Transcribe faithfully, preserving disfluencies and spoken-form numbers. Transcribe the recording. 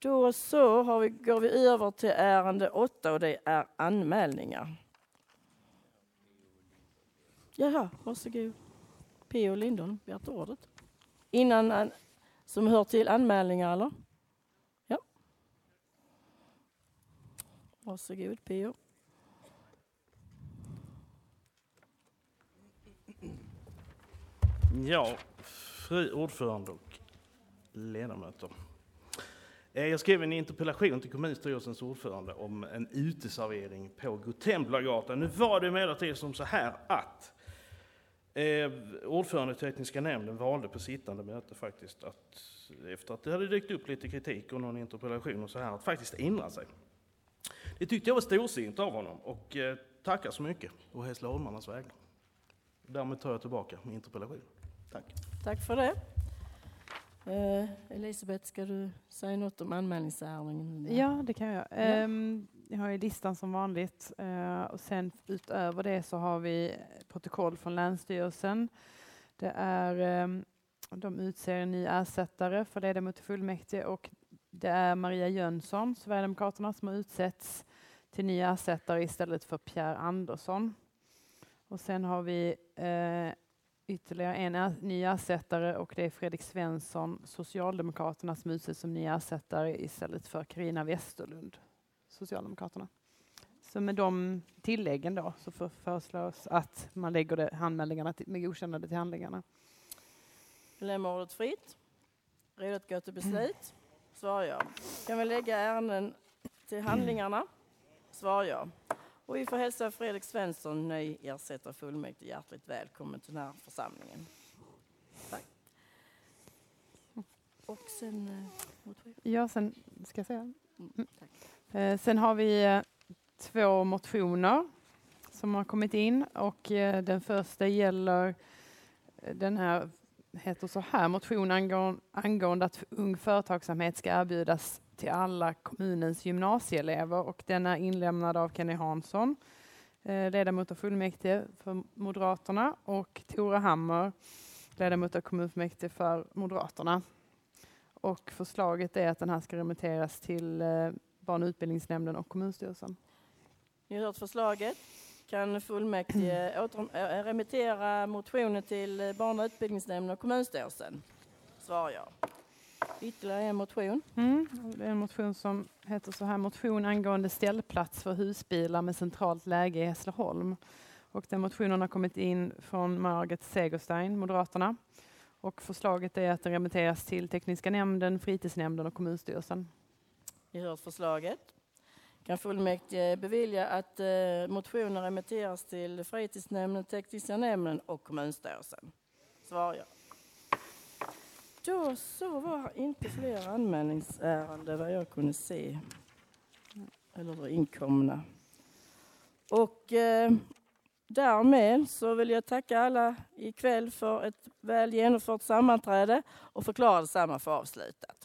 Då så har vi, går vi över till ärende åtta och det är anmälningar. Jaha, varsågod. P O Lindholm, begärt ordet. Innan, an- som hör till anmälningar eller? Ja. Varsågod P O. Ja, fru ordförande och ledamöter. Jag skrev en interpellation till kommunstyrelsens ordförande om en uteservering på Gotembлагatan. Nu var det emellertid som så här att eh, ordförande i tekniska nämnden valde på sittande möte faktiskt att, efter att det hade dykt upp lite kritik och någon interpellation och så här, att faktiskt ändra sig. Det tyckte jag var storsint av honom och eh, tackar så mycket och Hässleholmarnas vägnar. Därmed tar jag tillbaka min interpellation. Tack. Tack för det. Eh, Elisabeth, ska du säga något om anmälningsärenden? Ja, det kan jag. Ja. Um, jag har ju listan som vanligt. Uh, och sen utöver det så har vi protokoll från Länsstyrelsen. Det är, um, de utser en ny ersättare för ledamot i fullmäktige och det är Maria Jönsson, Sverigedemokraterna, som har utsetts till ny ersättare istället för Pierre Andersson. Och sen har vi uh, ytterligare en er, ny ersättare och det är Fredrik Svensson, Socialdemokraterna, som utses som ny ersättare istället för Carina Westerlund, Socialdemokraterna. Så med de tilläggen då så för, föreslås att man lägger det, handmäldningarna till, med godkännande till handlingarna. Lämnar ordet fritt. Redo att gå till beslut? Svar ja. Kan vi lägga ärenden till handlingarna? Svar ja. Och vi får hälsa Fredrik Svensson, ny ersättare fullmäktige, hjärtligt välkommen till den här församlingen. Tack. Och sen... Eh, ja, sen ska jag säga. mm, tack. Eh, sen har vi eh, två motioner som har kommit in och eh, den första gäller eh, den här, heter så här, motion angående, angående att ung företagsamhet ska erbjudas till alla kommunens gymnasieelever och den är inlämnad av Kenny Hansson, eh, ledamot av fullmäktige för Moderaterna och Tora Hammer, ledamot av kommunfullmäktige för Moderaterna. Och förslaget är att den här ska remitteras till eh, barn- och utbildningsnämnden och kommunstyrelsen. Ni har hört förslaget. Kan fullmäktige åter, äh, remittera motionen till barn- och utbildningsnämnden och kommunstyrelsen? Svar ja. Ytterligare en motion. Mm, det är en motion som heter så här, motion angående ställplats för husbilar med centralt läge i Hässleholm. Och den motionen har kommit in från Margit Segerstein, Moderaterna. Och förslaget är att den remitteras till tekniska nämnden, fritidsnämnden och kommunstyrelsen. Ni har hört förslaget. Kan fullmäktige bevilja att eh, motionen remitteras till fritidsnämnden, tekniska nämnden och kommunstyrelsen? Svar ja. Då så var inte fler anmälningsärenden vad jag kunde se. Eller inkomna. Och eh, därmed så vill jag tacka alla ikväll för ett väl genomfört sammanträde och förklara detsamma för avslutat.